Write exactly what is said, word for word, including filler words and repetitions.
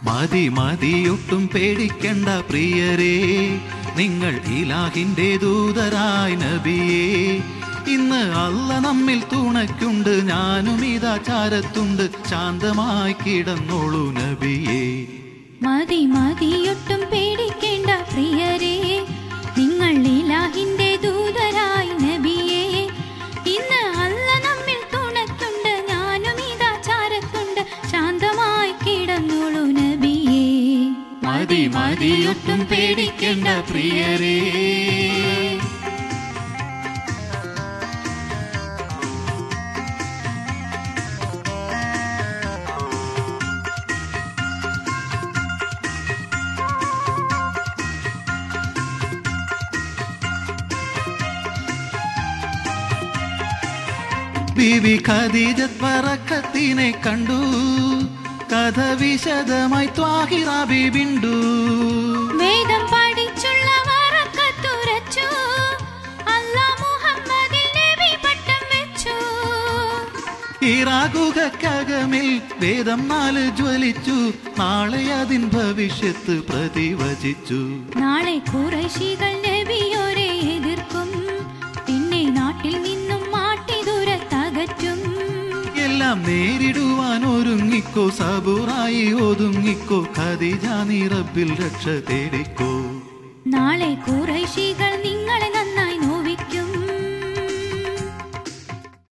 മതി മതിയൊട്ടും പേടിക്കണ്ട പ്രിയരേ, നിങ്ങൾ ഇലാഹിന്റെ ദൂതരായ നബിയേ. ഇന്ന് അല്ല നമ്മിൽ തുണയ്ക്കുണ്ട്, ഞാനും ഇതാ ചാരത്തുണ്ട്, ശാന്തമായി കിടന്നോളൂ നബിയേ. മതി മതിയൊട്ടും പേടിക്കേണ്ട പ്രിയരേ, നിങ്ങൾ ഇലാഹിന്റെ ദൂതരായി നബിയേ. ഇന്ന് അല്ല നമ്മിൽ തുണയ്ക്കുണ്ട്, ഞാനും ഇതാ ചാരത്തുണ്ട്, ശാന്തമായി കിടന്നോളൂ നബിയേ. മതി മതിയൊട്ടും പേടിക്കേണ്ട പ്രിയരേ. ബീവി ഖദീജത്ത് ബറക്കത്തിനെ കണ്ടു, കഥ വിശദമായി ത്വാഹിറ ബീബിണ്ടു. വേദം പഠിച്ചുള്ള വറക്കത്തുരച്ചു, അല്ലാഹ് മുഹമ്മദിൽ നബി പട്ടം വെച്ചു. ഇറാകുകക്കകമിൽ വേദം നാല് ജ്വലിച്ചു, നാളെ അതിൻ ഭവിഷ്യത്ത് പ്രതിവചിച്ചു. നാളെ ഖുറൈശികൾ നബിയോരെ എതിർക്കും, പിന്നെ നാട്ടിൽ നിന്നും മാട്ടി ദൂരത്തകറ്റും. എല്ലാം നേരിടുവാൻ ഒരുങ്ങിക്കോ, സബൂറായി ഒതുങ്ങിക്കോ, ഖദീജ നീ റബ്ബിൽ രക്ഷ തേടിക്കോ. നാളെ ഖുറൈശികൾ